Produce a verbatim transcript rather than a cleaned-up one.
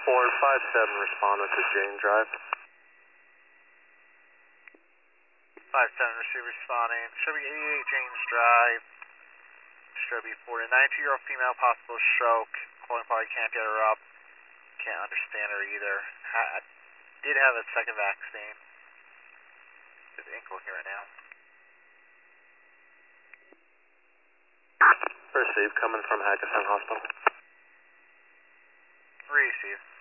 four five seven responded to Jane Drive. five seven receiver responding. Should be eighty-eight James Drive. Should be forty. ninety-two-year-old female, possible stroke. Calling party, can't get her up. Can't understand her either. Ha did have a second vaccine. It's incoherent now. Receive, coming from Hackettstown Hospital. Receive.